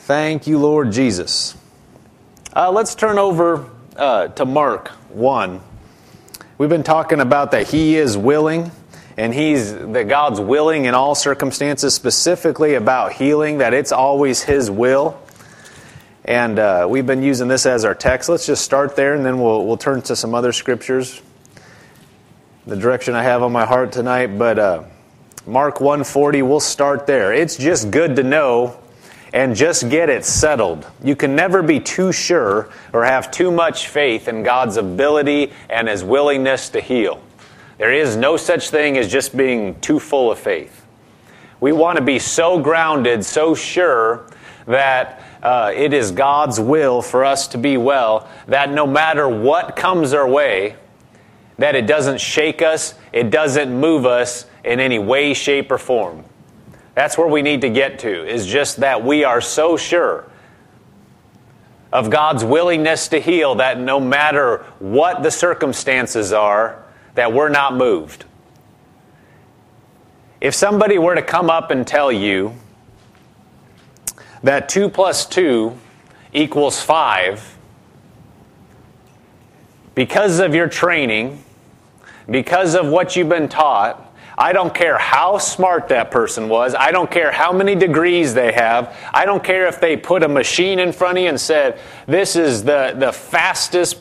Thank you, Lord Jesus. Let's turn over to Mark 1. We've been talking about that He is willing, and that God's willing in all circumstances, specifically about healing, that it's always His will. And we've been using this as our text. Let's just start there, and then we'll turn to some other scriptures. The direction I have on my heart tonight, but Mark 1:40, we'll start there. It's just good to know and just get it settled. You can never be too sure or have too much faith in God's ability and His willingness to heal. There is no such thing as just being too full of faith. We want to be so grounded, so sure that it is God's will for us to be well, that no matter what comes our way, that it doesn't shake us, it doesn't move us in any way, shape, or form. That's where we need to get to, is just that we are so sure of God's willingness to heal that no matter what the circumstances are, that we're not moved. If somebody were to come up and tell you that 2 + 2 = 5, because of your training, because of what you've been taught, I don't care how smart that person was. I don't care how many degrees they have. I don't care if they put a machine in front of you and said, this is the fastest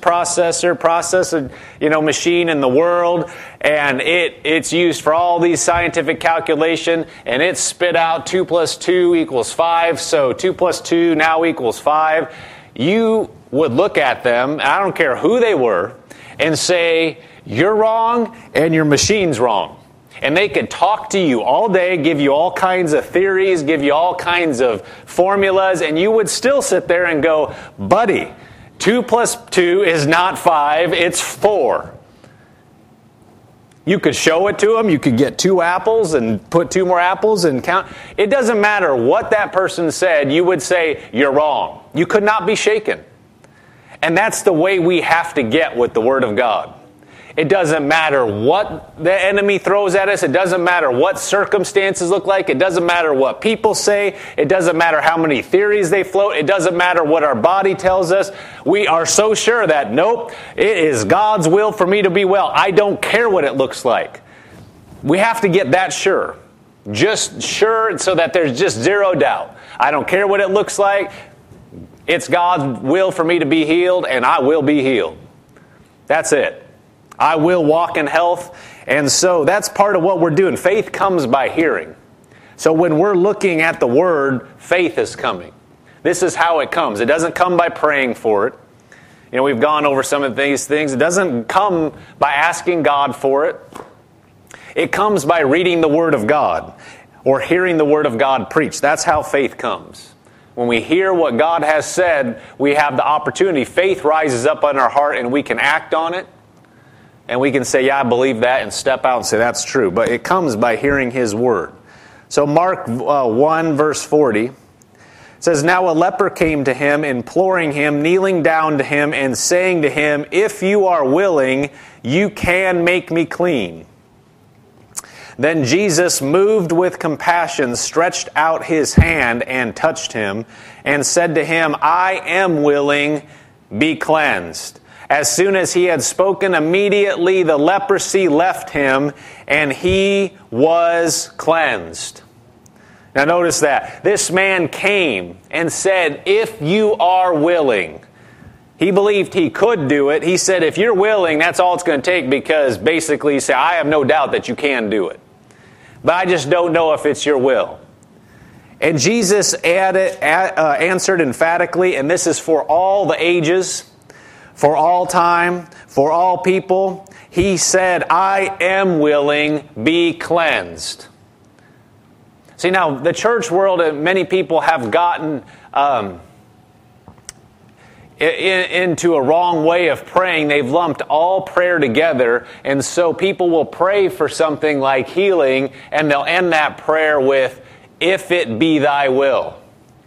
machine in the world, and it's used for all these scientific calculation, and it spit out 2 + 2 = 5, so 2 + 2 now equals 5. You would look at them, I don't care who they were, and say, you're wrong and your machine's wrong. And they could talk to you all day, give you all kinds of theories, give you all kinds of formulas, and you would still sit there and go, buddy, 2 + 2 is not 5, it's 4. You could show it to them, you could get 2 apples and put 2 more apples and count. It doesn't matter what that person said, you would say, you're wrong. You could not be shaken. And that's the way we have to get with the Word of God. It doesn't matter what the enemy throws at us. It doesn't matter what circumstances look like. It doesn't matter what people say. It doesn't matter how many theories they float. It doesn't matter what our body tells us. We are so sure that, nope, it is God's will for me to be well. I don't care what it looks like. We have to get that sure. Just sure so that there's just zero doubt. I don't care what it looks like. It's God's will for me to be healed, and I will be healed. That's it. I will walk in health. And so that's part of what we're doing. Faith comes by hearing. So when we're looking at the Word, faith is coming. This is how it comes. It doesn't come by praying for it. You know, we've gone over some of these things. It doesn't come by asking God for it. It comes by reading the Word of God or hearing the Word of God preached. That's how faith comes. When we hear what God has said, we have the opportunity. Faith rises up in our heart and we can act on it. And we can say, yeah, I believe that, and step out and say, that's true. But it comes by hearing His Word. So Mark 1, verse 40 says, now a leper came to Him, imploring Him, kneeling down to Him, and saying to Him, if you are willing, you can make me clean. Then Jesus, moved with compassion, stretched out His hand and touched him, and said to him, I am willing, be cleansed. As soon as he had spoken, immediately the leprosy left him, and he was cleansed. Now notice that. This man came and said, if you are willing. He believed he could do it. He said, if you're willing, that's all it's going to take, because basically he said, I have no doubt that you can do it. But I just don't know if it's your will. And Jesus answered emphatically, and this is for all the ages, for all time, for all people. He said, I am willing, be cleansed. See, now, the church world, many people have gotten into a wrong way of praying. They've lumped all prayer together, and so people will pray for something like healing, and they'll end that prayer with, if it be thy will.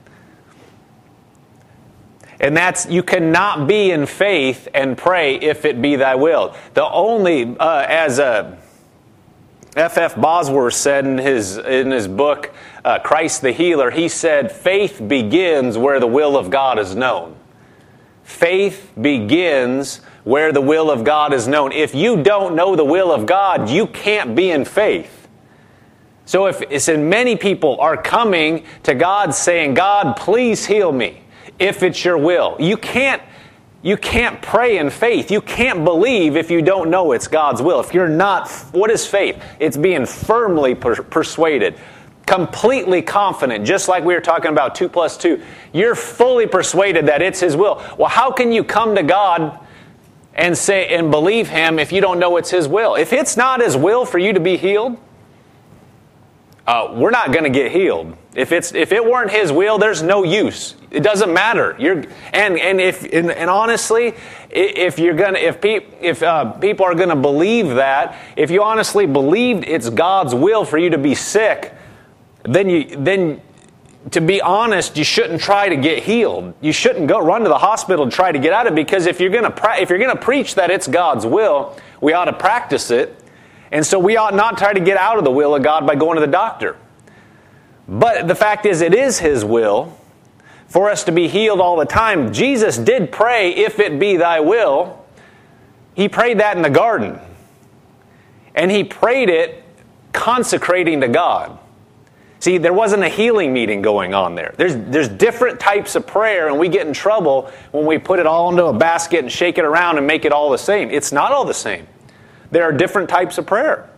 And you cannot be in faith and pray if it be thy will. The only, as F.F. Bosworth said in his book, Christ the Healer, he said, faith begins where the will of God is known. Faith begins where the will of God is known. If you don't know the will of God, you can't be in faith. So many people are coming to God saying, God, please heal me if it's your will. You can't pray in faith. You can't believe if you don't know it's God's will. If you're not, what is faith? It's being firmly persuaded, completely confident, just like we were talking about 2 + 2. You're fully persuaded that it's His will. Well, how can you come to God and say and believe Him if you don't know it's His will? If it's not His will for you to be healed, we're not going to get healed. If it weren't His will, there's no use. It doesn't matter. And honestly, if people are going to believe that, if you honestly believed it's God's will for you to be sick, then to be honest, you shouldn't try to get healed. You shouldn't run to the hospital and try to get out of it, because if you're going to preach that it's God's will, we ought to practice it. And so we ought not try to get out of the will of God by going to the doctor. But the fact is, it is His will for us to be healed all the time. Jesus did pray, if it be thy will. He prayed that in the garden. And He prayed it consecrating to God. See, there wasn't a healing meeting going on there. There's different types of prayer, and we get in trouble when we put it all into a basket and shake it around and make it all the same. It's not all the same. There are different types of prayer.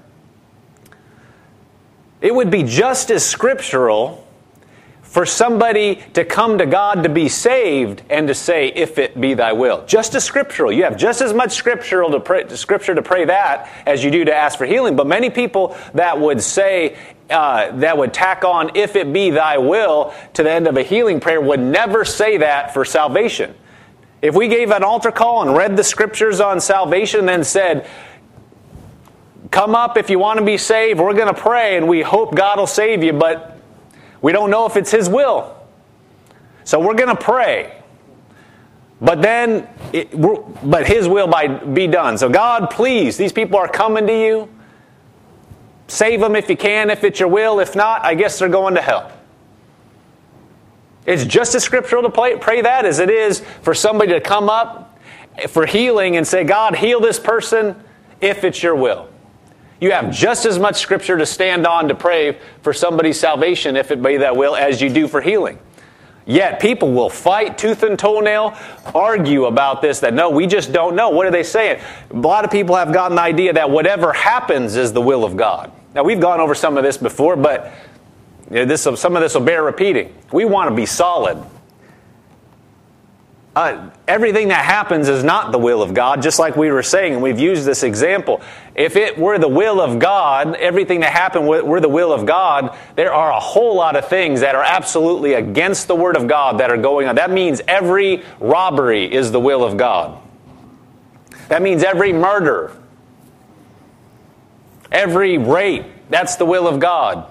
It would be just as scriptural for somebody to come to God to be saved and to say, if it be thy will. Just as scriptural. You have just as much scripture to pray that as you do to ask for healing. But many people that would say, that would tack on, if it be thy will, to the end of a healing prayer, would never say that for salvation. If we gave an altar call and read the scriptures on salvation and then said, come up if you want to be saved, we're going to pray and we hope God will save you, but we don't know if it's His will. So we're going to pray. But His will be done. So God, please, these people are coming to you. Save them if you can, if it's your will. If not, I guess they're going to hell. It's just as scriptural to pray that as it is for somebody to come up for healing and say, God, heal this person if it's your will. You have just as much scripture to stand on to pray for somebody's salvation, if it be that will, as you do for healing. Yet people will fight tooth and toenail, argue about this, that no, we just don't know. What are they saying? A lot of people have gotten the idea that whatever happens is the will of God. Now, we've gone over some of this before, but some of this will bear repeating. We want to be solid. Everything that happens is not the will of God, just like we were saying, and we've used this example. If it were the will of God, everything that happened were the will of God, there are a whole lot of things that are absolutely against the Word of God that are going on. That means every robbery is the will of God. That means every murder, every rape, that's the will of God.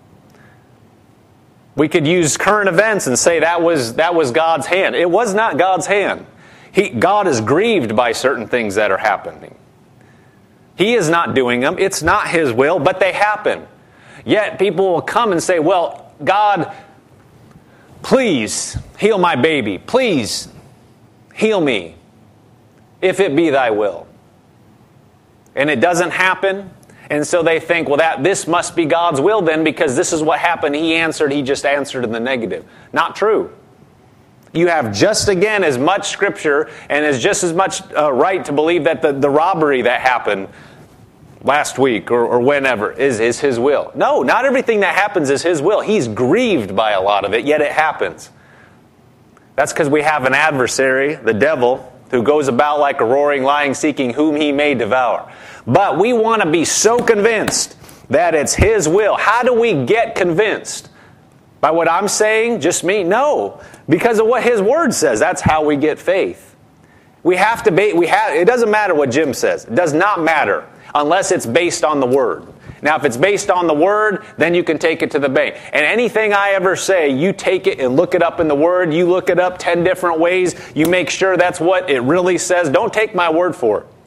We could use current events and say that was God's hand. It was not God's hand. God is grieved by certain things that are happening. He is not doing them. It's not His will, but they happen. Yet people will come and say, well, God, please heal my baby. Please heal me if it be thy will. And it doesn't happen. And so they think, well, this must be God's will then, because this is what happened. He just answered in the negative. Not true. You have just, again, as much scripture and as just as much right to believe that the robbery that happened last week or whenever is His will. No, not everything that happens is His will. He's grieved by a lot of it, yet it happens. That's because we have an adversary, the devil, who goes about like a roaring lion seeking whom he may devour. But we want to be so convinced that it's His will. How do we get convinced? By what I'm saying? Just me? No. Because of what His Word says. That's how we get faith. It doesn't matter what Jim says. It does not matter unless it's based on the Word. Now, if it's based on the Word, then you can take it to the bank. And anything I ever say, you take it and look it up in the Word. You look it up 10 different ways. You make sure that's what it really says. Don't take my word for it.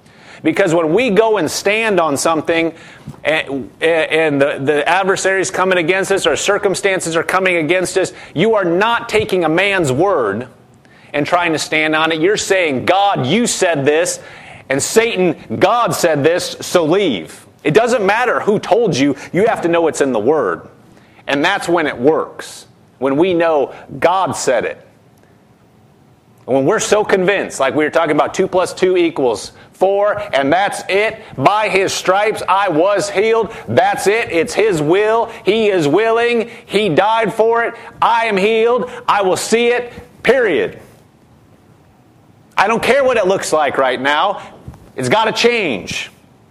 Because when we go and stand on something and the adversaries coming against us or circumstances are coming against us, you are not taking a man's word and trying to stand on it. You're saying, God, you said this, and Satan, God said this, so leave. It doesn't matter who told you. You have to know it's in the Word. And that's when it works. When we know God said it. When we're so convinced, like we were talking about 2 + 2 = 4, and that's it. By His stripes I was healed. That's it. It's His will. He is willing. He died for it. I am healed. I will see it. Period. I don't care what it looks like right now. It's got to change.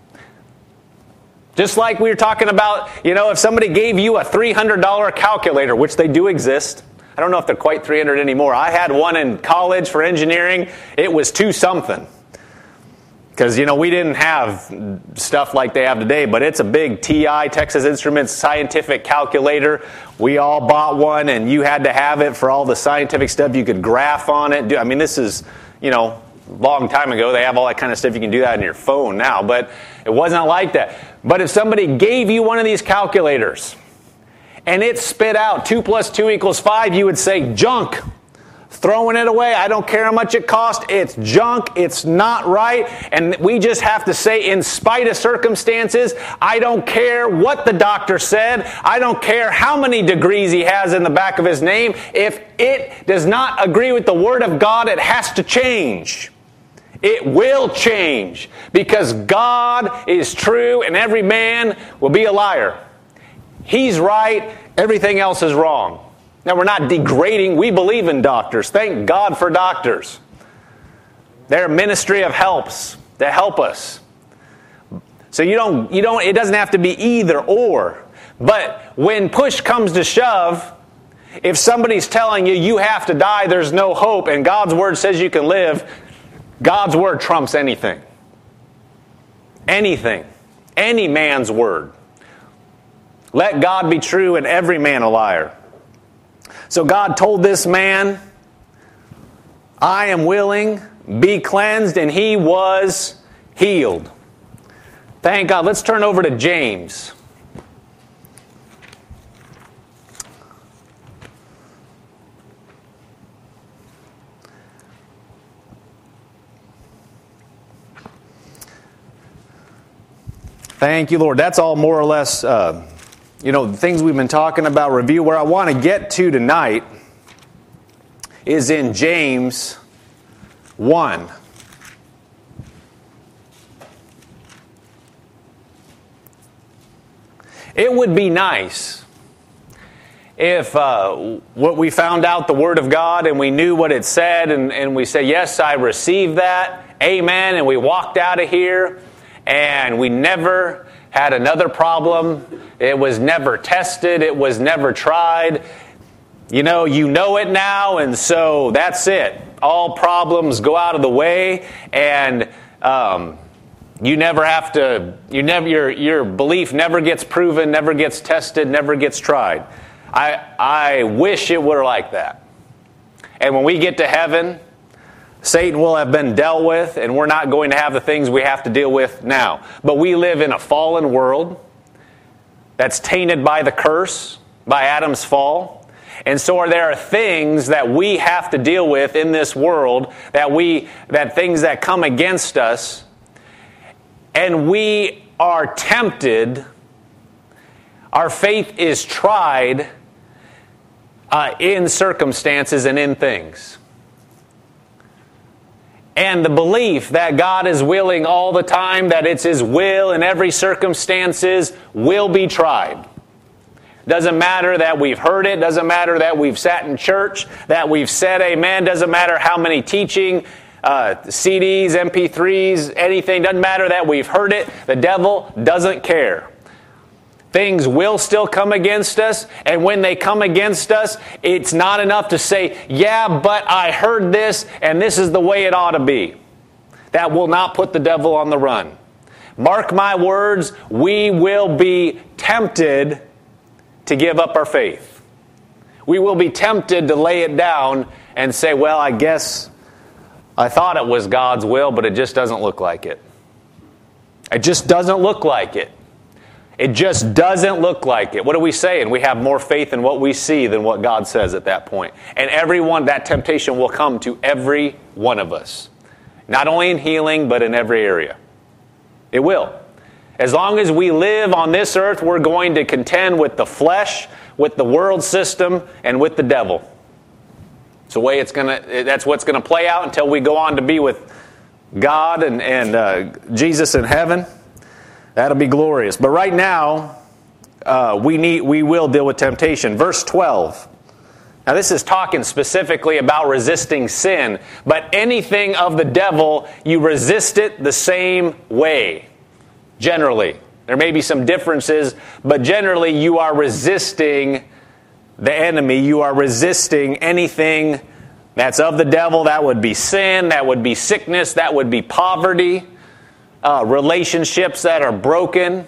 Just like we were talking about, if somebody gave you a $300 calculator, which they do exist. I don't know if they're quite $300 anymore. I had one in college for engineering. It was $2 something. Because, we didn't have stuff like they have today, but it's a big TI, Texas Instruments scientific calculator. We all bought one, and you had to have it for all the scientific stuff. You could graph on it. This is, a long time ago. They have all that kind of stuff. You can do that on your phone now, but it wasn't like that. But if somebody gave you one of these calculators and it spit out 2 + 2 = 5, you would say, junk. Throwing it away. I don't care how much it cost. It's junk. It's not right. And we just have to say, in spite of circumstances, I don't care what the doctor said. I don't care how many degrees he has in the back of his name. If it does not agree with the Word of God, it has to change. It will change. Because God is true and every man will be a liar. He's right. Everything else is wrong. Now, we're not degrading. We believe in doctors. Thank God for doctors. They're a ministry of helps that help us. So it doesn't have to be either or. But when push comes to shove, if somebody's telling you you have to die, there's no hope, and God's Word says you can live, God's Word trumps anything. Anything. Any man's word. Let God be true and every man a liar. So God told this man, I am willing, be cleansed, and he was healed. Thank God. Let's turn over to James. Thank you, Lord. That's all more or less, the things we've been talking about, review. Where I want to get to tonight is in James 1. It would be nice if what we found out the Word of God and we knew what it said and we said, yes, I received that, amen, and we walked out of here and we never had another problem. It was never tested. It was never tried. You know it now, and so that's it. All problems go out of the way, and you never have to. Your belief never gets proven, never gets tested, never gets tried. I wish it were like that. And when we get to heaven, Satan will have been dealt with, and we're not going to have the things we have to deal with now. But we live in a fallen world that's tainted by the curse, by Adam's fall. And so there are things that we have to deal with in this world, that things that come against us, and we are tempted. Our faith is tried in circumstances and in things. And the belief that God is willing all the time, that it's His will in every circumstances, will be tried. Doesn't matter that we've heard it. Doesn't matter that we've sat in church, that we've said amen. Doesn't matter how many teaching, CDs, MP3s, anything. Doesn't matter that we've heard it. The devil doesn't care. Things will still come against us, and when they come against us, it's not enough to say, yeah, but I heard this, and this is the way it ought to be. That will not put the devil on the run. Mark my words, we will be tempted to give up our faith. We will be tempted to lay it down and say, well, I guess I thought it was God's will, but it just doesn't look like it. It just doesn't look like it. It just doesn't look like it. What are we saying? We have more faith in what we see than what God says at that point. And that temptation will come to every one of us. Not only in healing, but in every area. It will. As long as we live on this earth, we're going to contend with the flesh, with the world system, and with the devil. It's the way that's what's going to play out until we go on to be with God and Jesus in heaven. That'll be glorious. But right now, we will deal with temptation. Verse 12. Now this is talking specifically about resisting sin. But anything of the devil, you resist it the same way. Generally. There may be some differences, but generally you are resisting the enemy. You are resisting anything that's of the devil. That would be sin. That would be sickness. That would be poverty. Relationships that are broken,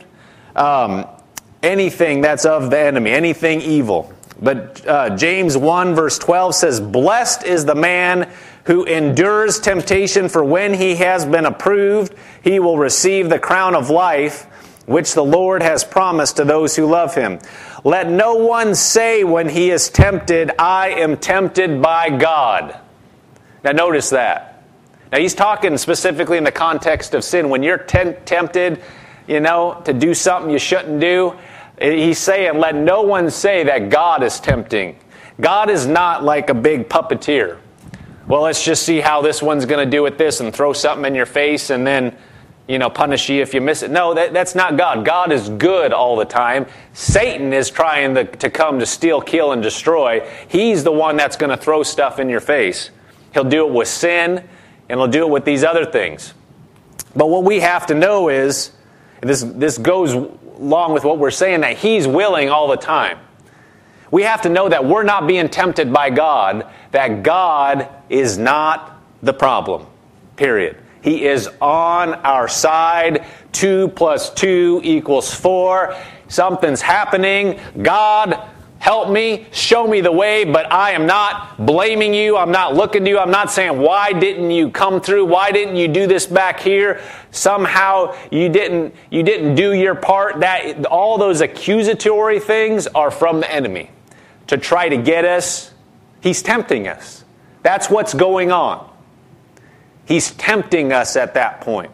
anything that's of the enemy, anything evil. But James 1 verse 12 says, "Blessed is the man who endures temptation, for when he has been approved, he will receive the crown of life, which the Lord has promised to those who love him. Let no one say when he is tempted, I am tempted by God." Now notice that. Now he's talking specifically in the context of sin. When you're tempted, to do something you shouldn't do, he's saying, let no one say that God is tempting. God is not like a big puppeteer. Well, let's just see how this one's going to do with this and throw something in your face and then, punish you if you miss it. No, that's not God. God is good all the time. Satan is trying to come to steal, kill, and destroy. He's the one that's going to throw stuff in your face. He'll do it with sin. And he'll do it with these other things. But what we have to know is, and this goes along with what we're saying, that he's willing all the time. We have to know that we're not being tempted by God, that God is not the problem. Period. He is on our side. 2 + 2 = 4. Something's happening. God, help me, show me the way, but I am not blaming you. I'm not looking to you. I'm not saying, why didn't you come through? Why didn't you do this back here? Somehow you didn't do your part. That all those accusatory things are from the enemy to try to get us. He's tempting us. That's what's going on. He's tempting us at that point.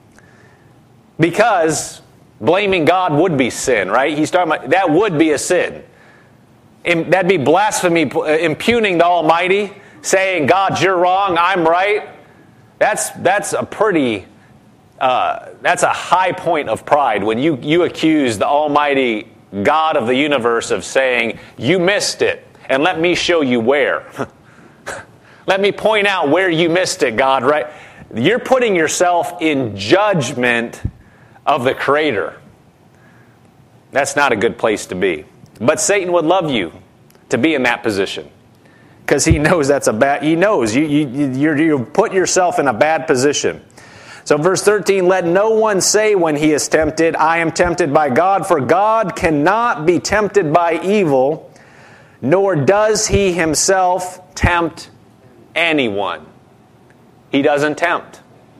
Because blaming God would be sin, right? He's talking about that would be a sin. That'd be blasphemy, impugning the Almighty, saying, God, you're wrong, I'm right. That's a pretty, that's a high point of pride when you accuse the Almighty God of the universe of saying, you missed it, and let me show you where. Let me point out where you missed it, God, right? You're putting yourself in judgment of the Creator. That's not a good place to be. But Satan would love you to be in that position, because he knows that's a bad. He knows you put yourself in a bad position. So verse 13, let no one say when he is tempted, I am tempted by God, for God cannot be tempted by evil, nor does he himself tempt anyone. He doesn't tempt.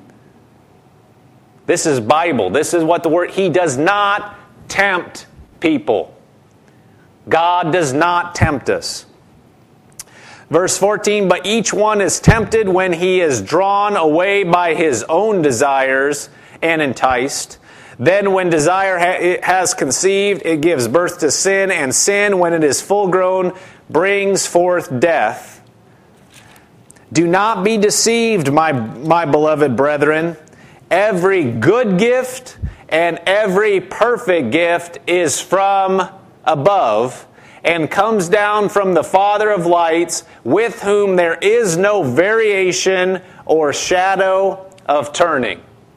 This is Bible. This is what the word. He does not tempt people. God does not tempt us. Verse 14, but each one is tempted when he is drawn away by his own desires and enticed. Then when desire has conceived, it gives birth to sin, and sin, when it is full grown, brings forth death. Do not be deceived, my beloved brethren. Every good gift and every perfect gift is from above, and comes down from the Father of lights, with whom there is no variation or shadow of turning.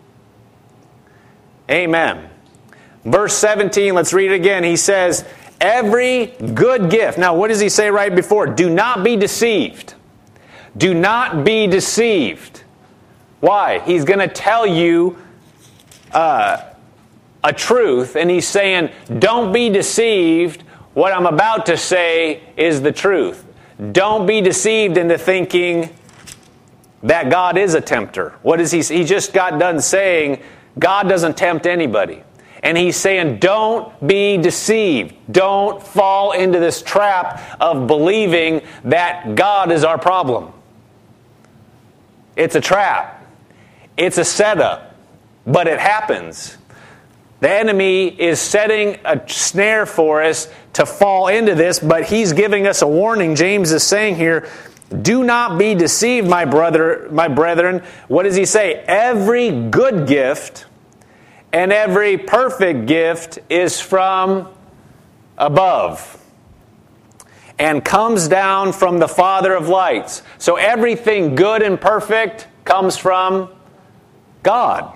Amen. Verse 17, let's read it again. He says, every good gift. Now, what does he say right before? Do not be deceived. Do not be deceived. Why? He's going to tell you a truth, and he's saying, don't be deceived. What I'm about to say is the truth. Don't be deceived into thinking that God is a tempter. What is he? He just got done saying God doesn't tempt anybody. And he's saying, don't be deceived. Don't fall into this trap of believing that God is our problem. It's a trap. It's a setup. But it happens. The enemy is setting a snare for us to fall into this, but he's giving us a warning. James is saying here, do not be deceived, my brethren. What does he say? Every good gift and every perfect gift is from above and comes down from the Father of lights. So everything good and perfect comes from God.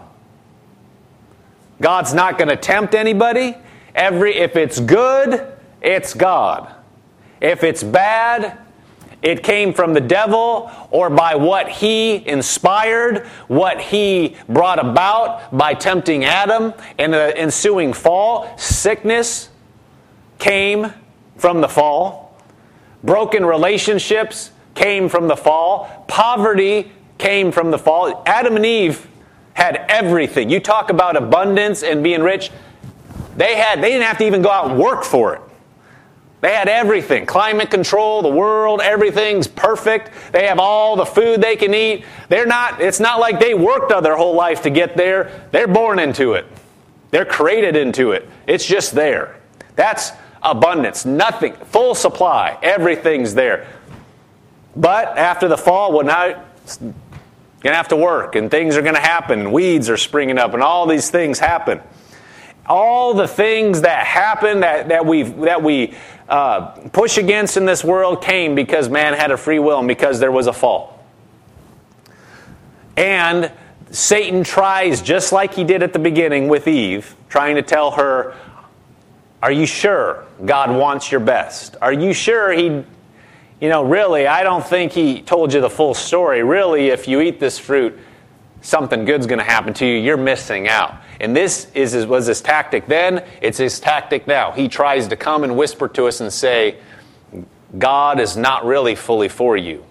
God's not going to tempt anybody. If it's good, it's God. If it's bad, it came from the devil or by what he inspired, what he brought about by tempting Adam and the ensuing fall. Sickness came from the fall. Broken relationships came from the fall. Poverty came from the fall. Adam and Eve had everything. You talk about abundance and being rich. They didn't have to even go out and work for it. They had everything. Climate control, the world, everything's perfect. They have all the food they can eat. It's not like they worked their whole life to get there. They're born into it. They're created into it. It's just there. That's abundance. Nothing. Full supply. Everything's there. But after the fall, well, now it's going to have to work, and things are going to happen. Weeds are springing up, and all these things happen. All the things that happen that we push against in this world came because man had a free will and because there was a fall. And Satan tries, just like he did at the beginning with Eve, trying to tell her, are you sure God wants your best? Are you sure really, I don't think he told you the full story. Really, if you eat this fruit, something good's going to happen to you. You're missing out. And this was his tactic then. It's his tactic now. He tries to come and whisper to us and say, God is not really fully for you.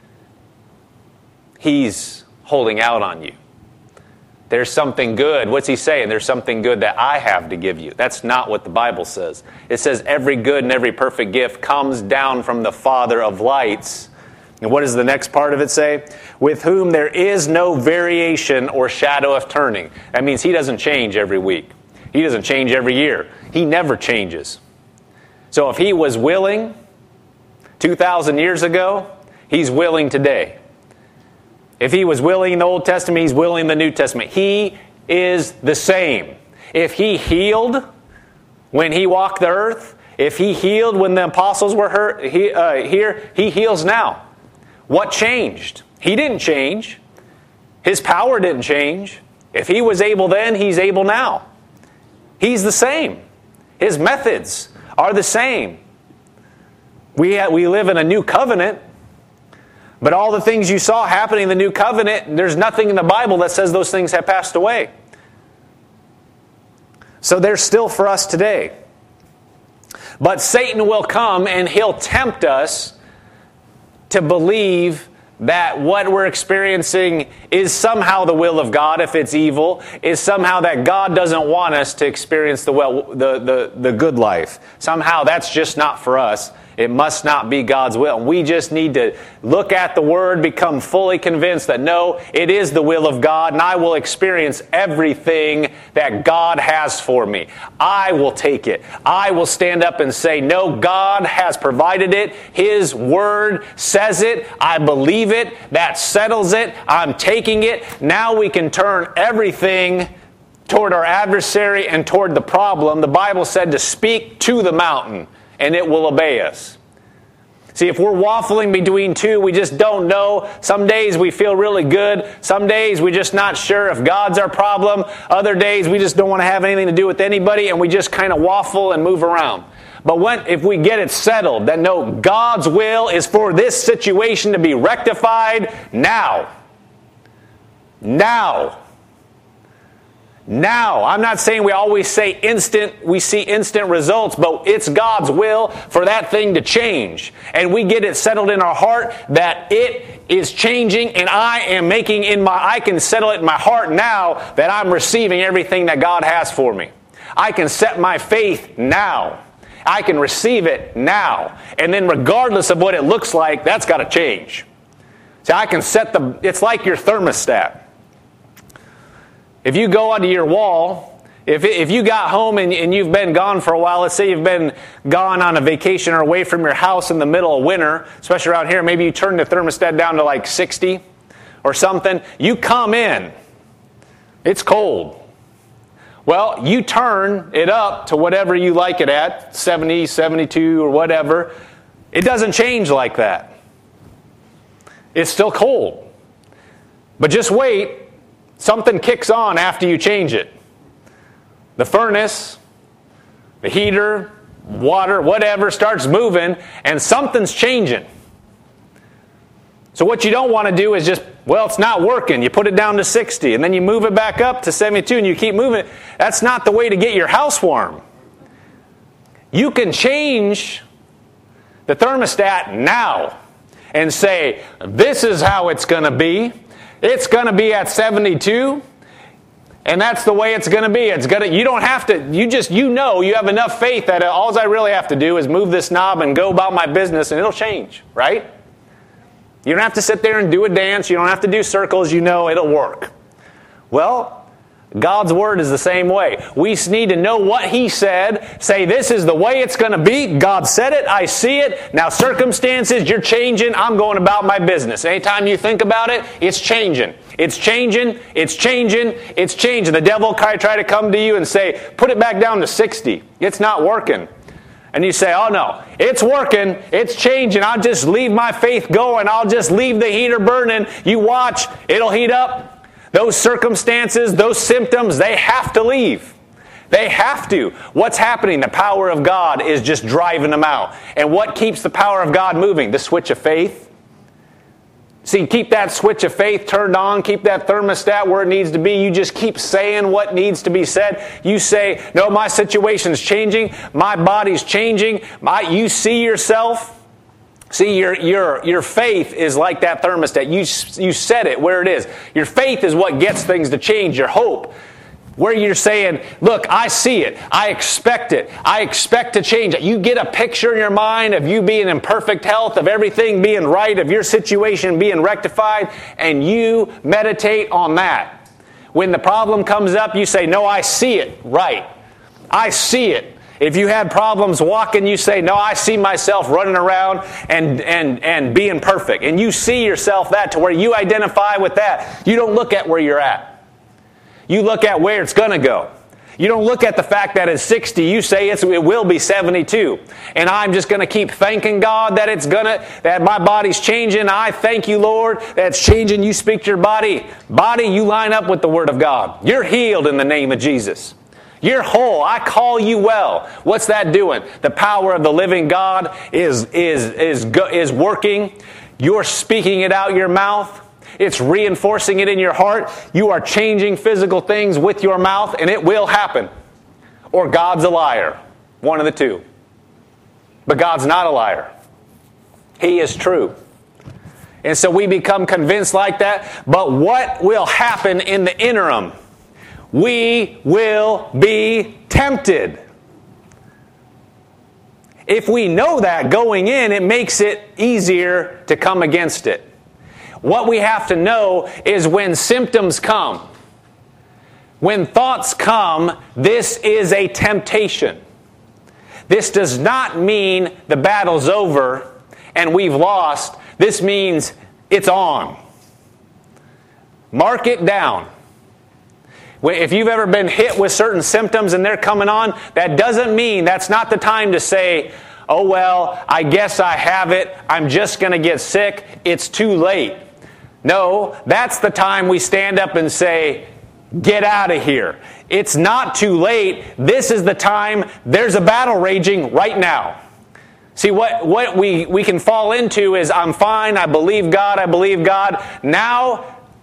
He's holding out on you. There's something good. What's he saying? There's something good that I have to give you. That's not what the Bible says. It says every good and every perfect gift comes down from the Father of lights. And what does the next part of it say? With whom there is no variation or shadow of turning. That means he doesn't change every week. He doesn't change every year. He never changes. So if he was willing 2,000 years ago, he's willing today. If he was willing in the Old Testament, he's willing in the New Testament. He is the same. If he healed when he walked the earth, if he healed when the apostles were here, he heals now. What changed? He didn't change. His power didn't change. If he was able then, he's able now. He's the same. His methods are the same. We live in a new covenant, but all the things you saw happening in the new covenant, there's nothing in the Bible that says those things have passed away. So they're still for us today. But Satan will come and he'll tempt us to believe that what we're experiencing is somehow the will of God, if it's evil, is somehow that God doesn't want us to experience the good life. Somehow that's just not for us. It must not be God's will. We just need to look at the Word, become fully convinced that no, it is the will of God, and I will experience everything that God has for me. I will take it. I will stand up and say, no, God has provided it. His Word says it. I believe it. That settles it. I'm taking it. Now we can turn everything toward our adversary and toward the problem. The Bible said to speak to the mountain, and it will obey us. See, if we're waffling between two, we just don't know. Some days we feel really good. Some days we're just not sure if God's our problem. Other days we just don't want to have anything to do with anybody, and we just kind of waffle and move around. But if we get it settled, that no, God's will is for this situation to be rectified now. Now. now. I'm not saying we always say we see instant results, but it's God's will for that thing to change. And we get it settled in our heart that it is changing, and I can settle it in my heart now that I'm receiving everything that God has for me. I can set my faith now. I can receive it now. And then regardless of what it looks like, that's got to change. See, I can it's like your thermostat. If you go onto your wall, if you got home and you've been gone for a while, let's say you've been gone on a vacation or away from your house in the middle of winter, especially around here, maybe you turn the thermostat down to like 60 or something. You come in, it's cold. Well, you turn it up to whatever you like it at, 70, 72 or whatever. It doesn't change like that. It's still cold. But just wait. Something kicks on after you change it. The furnace, the heater, water, whatever starts moving, and something's changing. So what you don't want to do is just, it's not working. You put it down to 60, and then you move it back up to 72, and you keep moving it. That's not the way to get your house warm. You can change the thermostat now and say, this is how it's going to be. It's going to be at 72, and that's the way it's going to be. You don't have to, you have enough faith that all I really have to do is move this knob and go about my business, and it'll change, right? You don't have to sit there and do a dance. You don't have to do circles. You know it'll work. Well, God's Word is the same way. We need to know what He said. Say, this is the way it's going to be. God said it. I see it. Now, circumstances, you're changing. I'm going about my business. Anytime you think about it, it's changing. It's changing. It's changing. It's changing. The devil try to come to you and say, put it back down to 60. It's not working. And you say, oh no, it's working. It's changing. I'll just leave my faith going. I'll just leave the heater burning. You watch. It'll heat up. Those circumstances, those symptoms, they have to leave. They have to. What's happening? The power of God is just driving them out. And what keeps the power of God moving? The switch of faith. See, keep that switch of faith turned on. Keep that thermostat where it needs to be. You just keep saying what needs to be said. You say, no, my situation's changing. My body's changing. You see yourself. See, your faith is like that thermostat. You set it where it is. Your faith is what gets things to change. Your hope, where you're saying, look, I see it. I expect it. I expect to change it. You get a picture in your mind of you being in perfect health, of everything being right, of your situation being rectified, and you meditate on that. When the problem comes up, you say, no, I see it right. I see it. If you had problems walking, you say, no, I see myself running around and being perfect. And you see yourself that to where you identify with that. You don't look at where you're at. You look at where it's going to go. You don't look at the fact that it's 60. You say it will be 72. And I'm just going to keep thanking God that my body's changing. I thank you, Lord, that it's changing. You speak to your body. Body, you line up with the Word of God. You're healed in the name of Jesus. You're whole. I call you well. What's that doing? The power of the living God is working. You're speaking it out your mouth. It's reinforcing it in your heart. You are changing physical things with your mouth, and it will happen. Or God's a liar. One of the two. But God's not a liar. He is true. And so we become convinced like that. But what will happen in the interim? We will be tempted. If we know that going in, it makes it easier to come against it. What we have to know is when symptoms come, when thoughts come, this is a temptation. This does not mean the battle's over and we've lost. This means it's on. Mark it down. If you've ever been hit with certain symptoms and they're coming on, that doesn't mean that's not the time to say, oh, well, I guess I have it. I'm just going to get sick. It's too late. No, that's the time we stand up and say, get out of here. It's not too late. This is the time. There's a battle raging right now. See, what we can fall into is, I'm fine. I believe God. Now,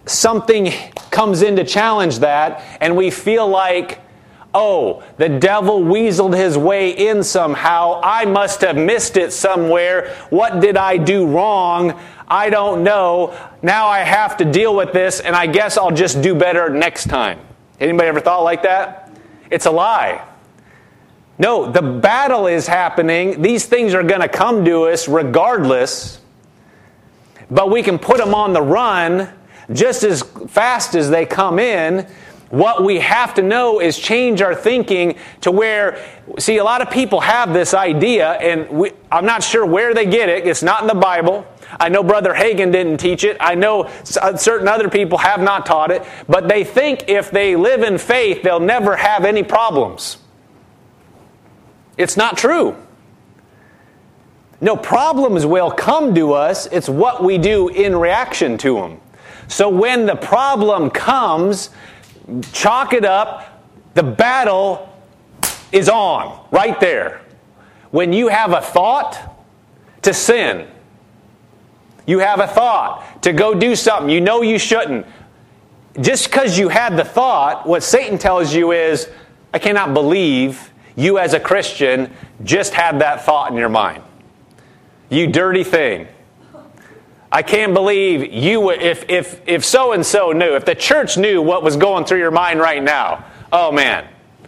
something comes in to challenge that, and we feel like, oh, the devil weaseled his way in somehow. I must have missed it somewhere. What did I do wrong? I don't know. Now I have to deal with this, and I guess I'll just do better next time. Anybody ever thought like that? It's a lie. No, the battle is happening. These things are going to come to us regardless. But we can put them on the run just as fast as they come in. What we have to know is change our thinking to where, see, a lot of people have this idea, and I'm not sure where they get it. It's not in the Bible. I know Brother Hagin didn't teach it. I know certain other people have not taught it. But they think if they live in faith, they'll never have any problems. It's not true. No, problems will come to us. It's what we do in reaction to them. So when the problem comes, chalk it up, the battle is on, right there. When you have a thought to sin, you have a thought to go do something you know you shouldn't. Just because you had the thought, what Satan tells you is, I cannot believe you as a Christian just had that thought in your mind. You dirty thing. I can't believe you, if so-and-so knew, if the church knew what was going through your mind right now. Oh, man.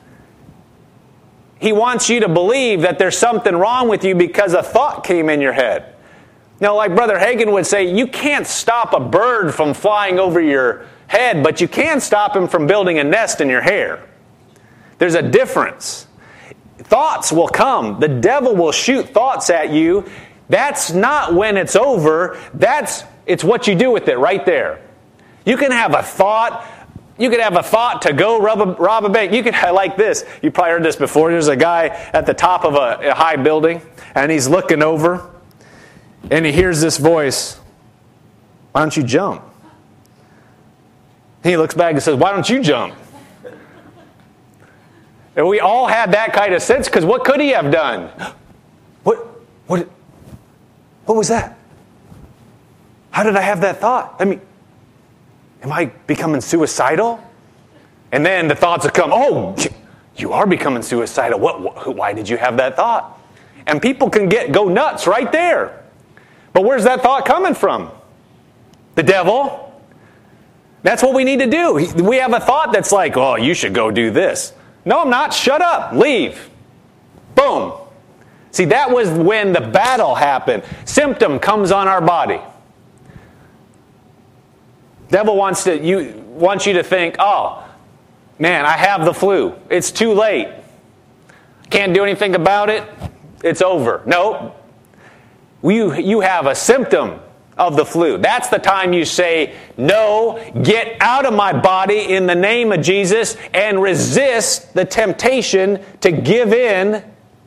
He wants you to believe that there's something wrong with you because a thought came in your head. Now, like Brother Hagin would say, you can't stop a bird from flying over your head, but you can stop him from building a nest in your hair. There's a difference. Thoughts will come. The devil will shoot thoughts at you. That's not when it's over. It's what you do with it right there. You can have a thought. You could have a thought to go rob a bank. You could, like this. You probably heard this before. There's a guy at the top of a high building, and he's looking over, and he hears this voice, why don't you jump? And he looks back and says, why don't you jump? And we all had that kind of sense, because what could he have done? What was that? How did I have that thought? I mean, am I becoming suicidal? And then the thoughts will come, oh, you are becoming suicidal. Why did you have that thought? And people can go nuts right there. But where's that thought coming from? The devil. That's what we need to do. We have a thought that's like, oh, you should go do this. No, I'm not. Shut up. Leave. Boom. See, that was when the battle happened. Symptom comes on our body. Devil wants you to think, oh, man, I have the flu. It's too late. Can't do anything about it. It's over. No. You have a symptom of the flu. That's the time you say, no, get out of my body in the name of Jesus and resist the temptation to give in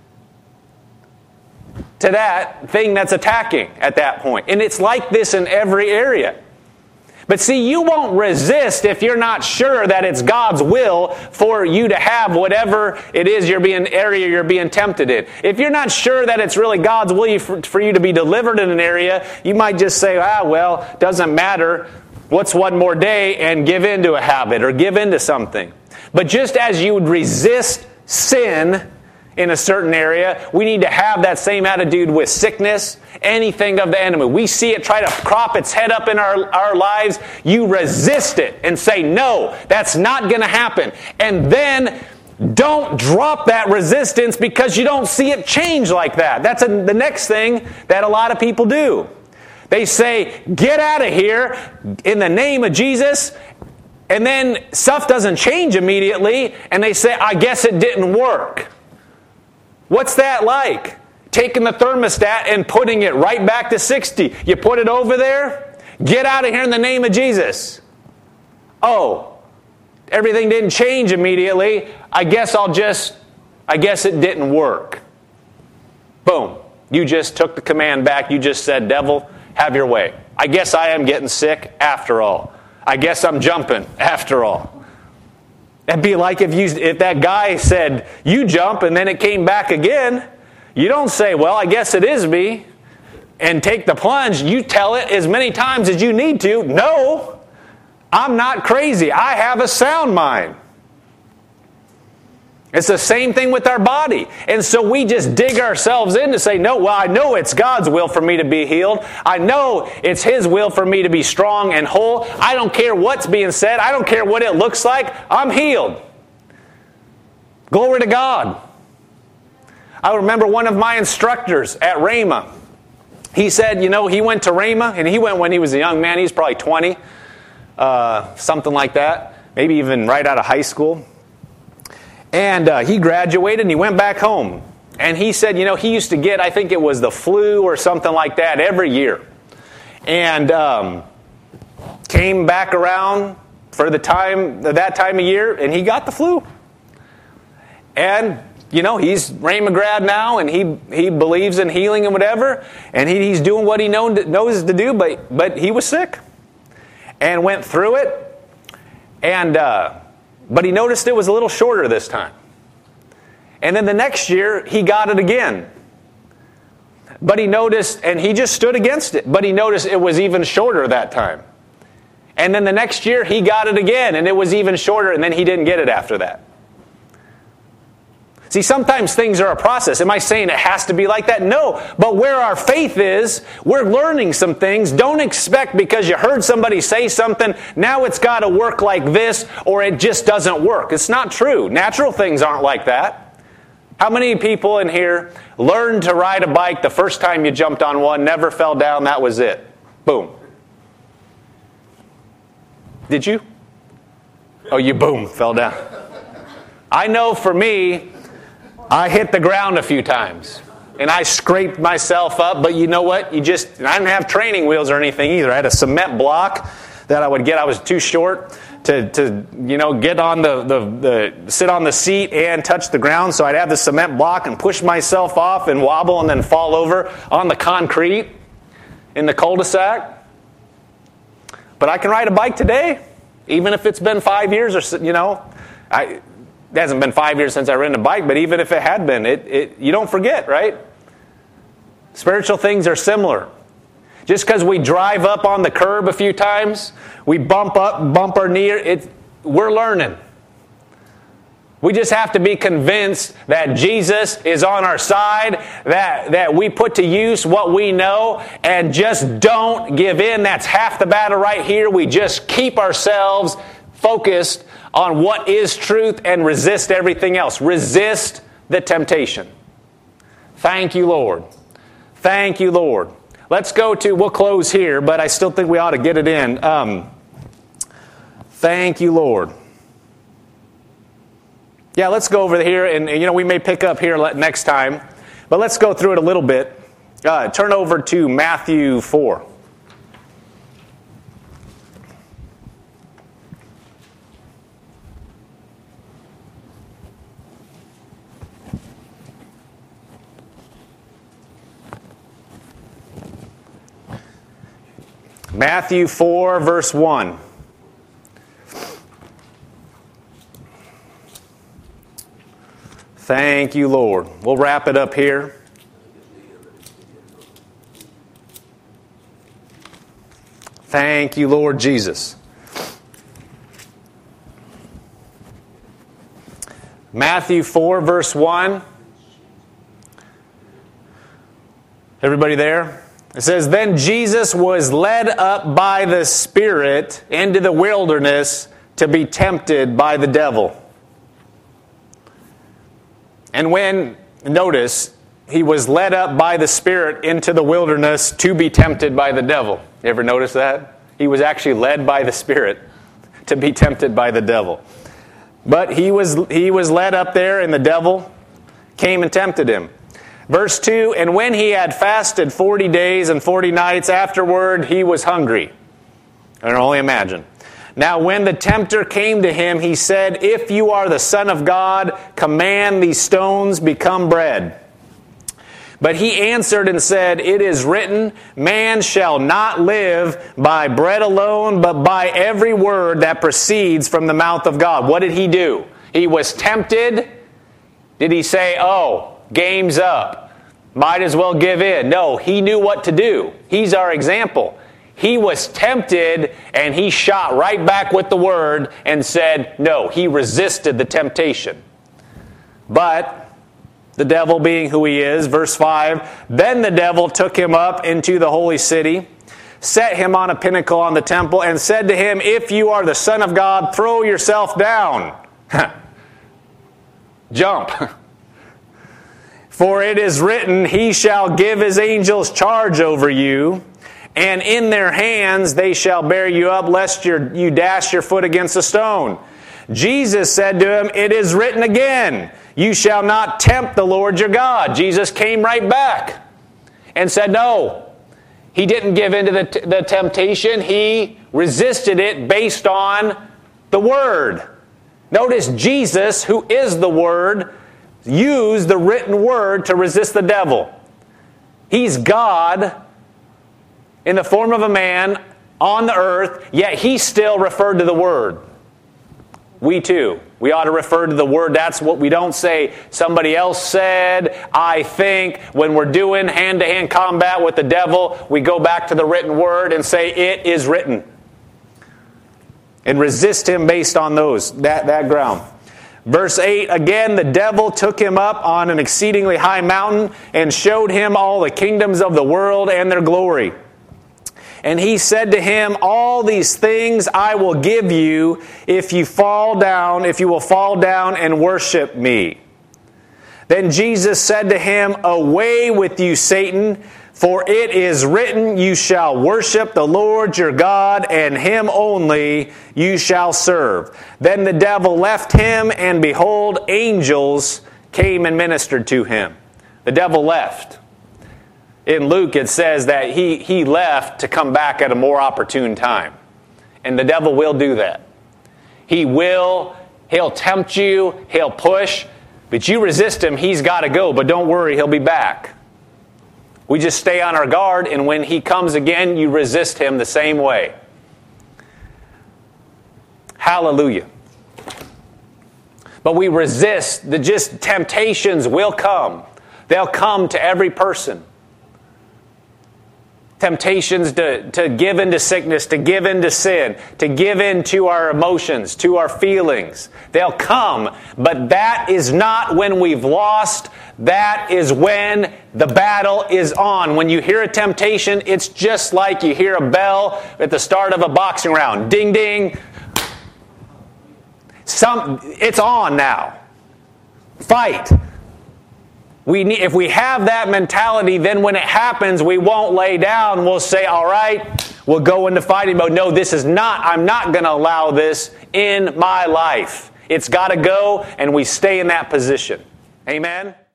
to that thing that's attacking at that point. And it's like this in every area. But see, you won't resist if you're not sure that it's God's will for you to have whatever it is you're being tempted in. If you're not sure that it's really God's will for you to be delivered in an area, you might just say, doesn't matter. What's one more day? And give in to a habit or give in to something. But just as you would resist sin in a certain area, we need to have that same attitude with sickness, anything of the enemy. We see it try to crop its head up in our lives. You resist it and say, no, that's not going to happen. And then don't drop that resistance because you don't see it change like that. That's the next thing that a lot of people do. They say, get out of here in the name of Jesus. And then stuff doesn't change immediately. And they say, I guess it didn't work. What's that like? Taking the thermostat and putting it right back to 60. You put it over there, get out of here in the name of Jesus. Oh, everything didn't change immediately. I guess it didn't work. Boom. You just took the command back. You just said, devil, have your way. I guess I am getting sick after all. I guess I'm jumping after all. That'd be like if that guy said, you jump, and then it came back again. You don't say, well, I guess it is me, and take the plunge. You tell it as many times as you need to. No, I'm not crazy. I have a sound mind. It's the same thing with our body. And so we just dig ourselves in to say, no, well, I know it's God's will for me to be healed. I know it's His will for me to be strong and whole. I don't care what's being said. I don't care what it looks like. I'm healed. Glory to God. I remember one of my instructors at Rhema. He said, he went to Rhema, and he went when he was a young man. He was probably 20, something like that. Maybe even right out of high school. And he graduated and he went back home. And he said, he used to get, I think it was the flu or something like that every year. And came back around for that time of year, and he got the flu. And, he's Rhema grad now, and he believes in healing and whatever. And he's doing what he knows to do, but he was sick. And went through it. And but he noticed it was a little shorter this time. And then the next year, he got it again. But he noticed, and he just stood against it, but he noticed it was even shorter that time. And then the next year, he got it again, and it was even shorter, and then he didn't get it after that. See, sometimes things are a process. Am I saying it has to be like that? No. But where our faith is, we're learning some things. Don't expect because you heard somebody say something, now it's got to work like this, or it just doesn't work. It's not true. Natural things aren't like that. How many people in here learned to ride a bike the first time you jumped on one, never fell down, that was it? Boom. Did you? Oh, you boom, fell down. I know for me, I hit the ground a few times, and I scraped myself up, but you know what? I didn't have training wheels or anything either. I had a cement block that I would get. I was too short to get on sit on the seat and touch the ground, so I'd have the cement block and push myself off and wobble and then fall over on the concrete in the cul-de-sac. But I can ride a bike today, even if it's been 5 years or it hasn't been 5 years since I ridden a bike, but even if it had been, you don't forget, right? Spiritual things are similar. Just because we drive up on the curb a few times, we bump our knee, we're learning. We just have to be convinced that Jesus is on our side, that we put to use what we know, and just don't give in. That's half the battle right here. We just keep ourselves focused on what is truth and resist everything else. Resist the temptation. Thank you, Lord. Thank you, Lord. We'll close here, but I still think we ought to get it in. Thank you, Lord. Yeah, let's go over here, and we may pick up here next time, but let's go through it a little bit. Turn over to Matthew 4. Matthew 4, verse 1. Thank you, Lord. We'll wrap it up here. Thank you, Lord Jesus. Matthew 4, verse 1. Everybody there? It says, "Then Jesus was led up by the Spirit into the wilderness to be tempted by the devil." And notice, he was led up by the Spirit into the wilderness to be tempted by the devil. You ever notice that? He was actually led by the Spirit to be tempted by the devil. But he was led up there, and the devil came and tempted him. Verse 2, "And when he had fasted 40 days and 40 nights, afterward he was hungry." I can only imagine. "Now when the tempter came to him, he said, 'If you are the Son of God, command these stones become bread.' But he answered and said, 'It is written, man shall not live by bread alone, but by every word that proceeds from the mouth of God.'" What did he do? He was tempted. Did he say, "Oh, game's up, might as well give in"? No, he knew what to do. He's our example. He was tempted, and he shot right back with the word and said, no, he resisted the temptation. But the devil being who he is, verse 5, then the devil took him up into the holy city, set him on a pinnacle on the temple, and said to him, if you are the Son of God, throw yourself down. Jump. For it is written, he shall give his angels charge over you, and in their hands they shall bear you up, lest you dash your foot against a stone. Jesus said to him, it is written again, you shall not tempt the Lord your God. Jesus came right back and said, no, he didn't give in to the temptation. He resisted it based on the Word. Notice Jesus, who is the Word, used the written Word to resist the devil. He's God in the form of a man on the earth, yet he still referred to the Word. We too. We ought to refer to the Word. That's what we don't say. Somebody else said, I think. When we're doing hand-to-hand combat with the devil, we go back to the written Word and say, it is written. And resist him based on that ground. Verse 8, again, the devil took him up on an exceedingly high mountain and showed him all the kingdoms of the world and their glory. And he said to him, all these things I will give you if you will fall down and worship me. Then Jesus said to him, away with you, Satan, for it is written, you shall worship the Lord your God, and him only you shall serve. Then the devil left him, and behold, angels came and ministered to him. The devil left. In Luke, it says that he left to come back at a more opportune time. And the devil will do that. He'll tempt you, he'll push, but you resist him, he's got to go. But don't worry, he'll be back. We just stay on our guard, and when he comes again, you resist him the same way. Hallelujah. But we resist, temptations will come. They'll come to every person. Temptations to give into sickness, to give into sin, to give in to our emotions, to our feelings. They'll come, but that is not when we've lost. That is when the battle is on. When you hear a temptation, it's just like you hear a bell at the start of a boxing round. Ding, ding. It's on now. Fight. If we have that mentality, then when it happens, we won't lay down. We'll say, all right, we'll go into fighting mode. No, I'm not going to allow this in my life. It's got to go, and we stay in that position. Amen?